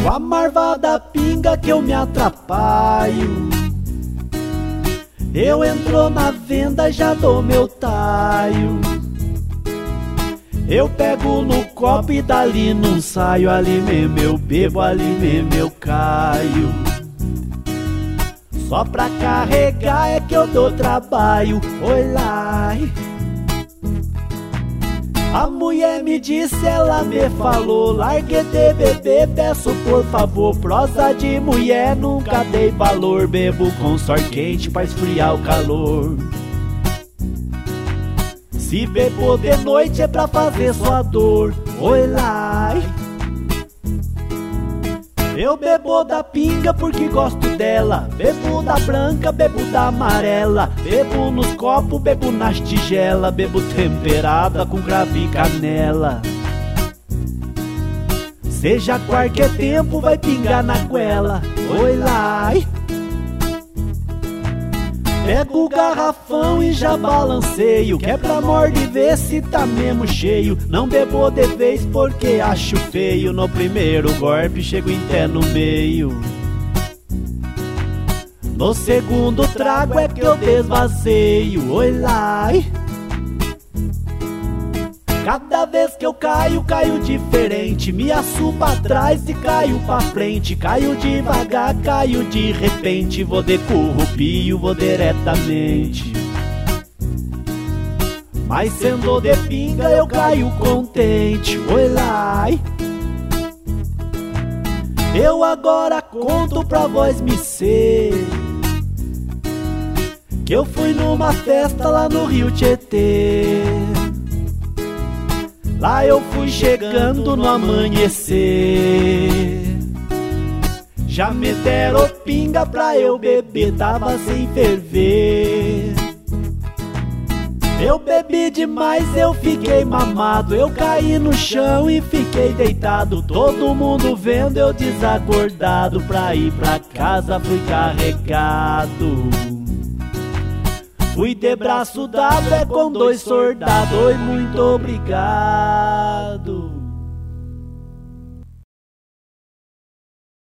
Com a marvada pinga que eu me atrapalho. Eu entro na venda, já dou meu taio. Eu pego no copo e dali não saio. Ali mesmo eu bebo, ali mesmo eu caio. Só pra carregar é que eu dou trabalho. Oi lá. A mulher me disse, ela me falou: largue de beber, peço por favor. Prosa de mulher nunca dei valor. Bebo com suor quente pra esfriar o calor. Se bebo de noite é pra fazer sua dor. Oi lá. Eu bebo da pinga porque gosto dela. Bebo da branca, bebo da amarela. Bebo nos copos, bebo nas tigelas. Bebo temperada com cravo e canela. Seja qualquer tempo vai pingar na goela. Oi lá. Pego o garrafão e já balanceio, que é pra morder ver se tá mesmo cheio. Não bebo de vez porque acho feio. No primeiro golpe chego em pé no meio. No segundo trago é que eu desvazeio. Oi lá. Cada vez que eu caio, caio diferente. Me assumo pra trás e caio pra frente. Caio devagar, caio de repente. Vou de currupio, vou diretamente. Mas sendo de pinga eu caio contente. Oi lá. Eu agora conto pra vós me ser que eu fui numa festa lá no Rio Tietê. Lá eu fui chegando no amanhecer. Já me deram pinga pra eu beber, tava sem ferver. Eu bebi demais, eu fiquei mamado. Eu caí no chão e fiquei deitado. Todo mundo vendo eu desacordado. Pra ir pra casa fui carregado. Fui de braço dado, é com 2 soldados. Oi, muito obrigado.